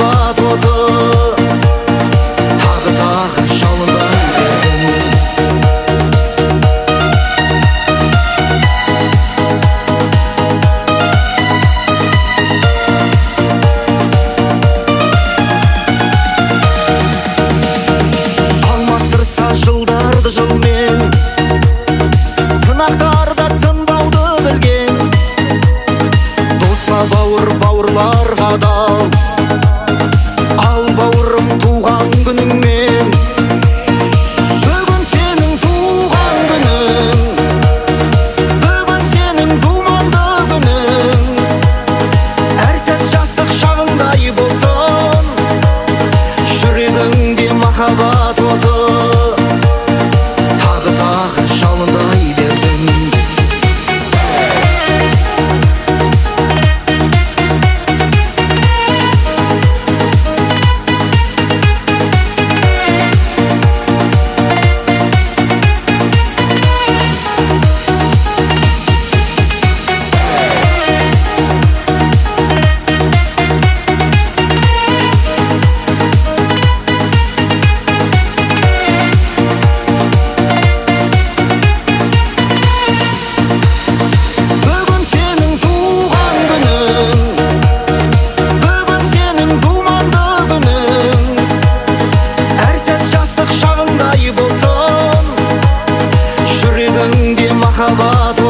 махаббат оты тағы жалындай берсін. Алмастырса жылдарды жылмен, сынақтарда сынбауды білген, досқа бауыр бауырларға адал. Ал бауырым туған күніңмен, бүгін сенің туған күнің, бүгін сенің думанды күнің. Әр сәт жастық шағыңдай болсын, жүрегіңде махаббат оты тағы жалындай берсін. Махаббат